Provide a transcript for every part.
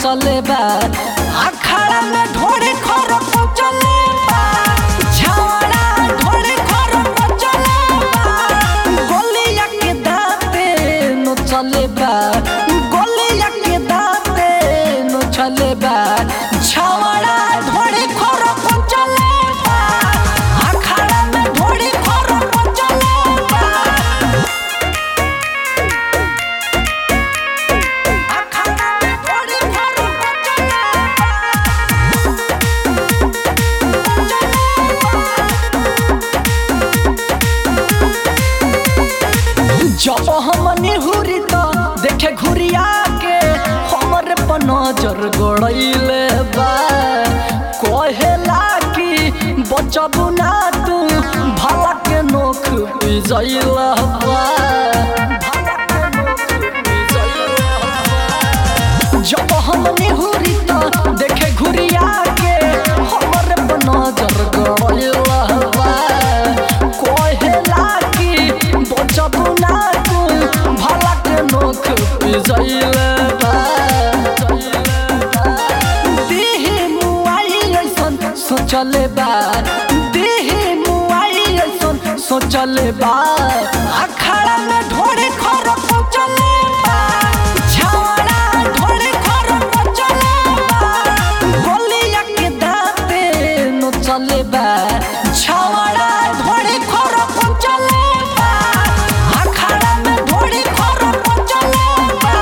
सोचले बा अखाड़ा में ढोरे खर चले बा छाड़ा ढोरे खर चले बा गोलिया के दाते नो चले बा गोलिया के दाते नो चले बा छाड़ा ढोरे खर चले बा अखाड़ा में ढोरे खर चले बा अखाड़ा में ढोरे खर जब हम निहुरी तो देखे घुरिया के हमरे पर नजर गड़ैले बा कहेला कि बचबू ना तू भला के नोख पिजैला बा जब हम निहुरी तो देखे घुरिया के हमरे पर नजर गड़ैला बा कहेला कि बचबू ना भला के नोख पिजैले बा देहि मुआई ऐसन सोचले बा देहि मुआई ऐसन सोचले बा अखाड़ा में ढोरे खर चले बा छाड़ा ढोरे खर चले बा गोलिया के दाते नो चले बा छाड़ा ढोरे खर चले बा अखाड़ा में ढोरे खर चले बा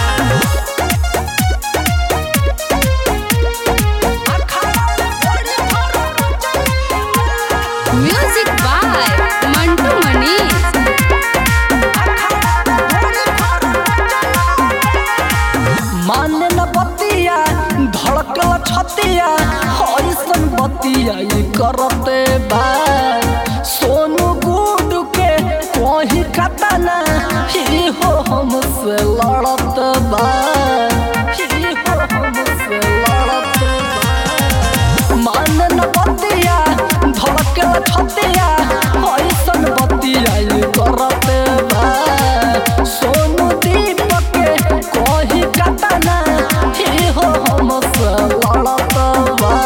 अखाड़ा में ढोरे खर चले बा म्यूजिक बाय मंटू मनीष। माने न बतिया धड़कल छतिया ऐसन बतिया ई करते बा सोनू गुडू के कोही कतना ही हो हमसे लड़त बा ही हो हमसे लड़त बा माने न बतिया धड़कल छतिया ऐसन बतिया ई करते बा सोनू दीपक के कोही कतना ही हो हमसे लड़त बा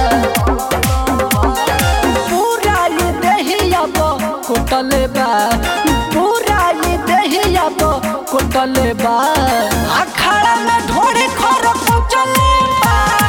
पूरा ये देहिया बा कोटले बा पूरा ये देहिया बा कोटले बा अखाड़ा में ढोरे खर चले बा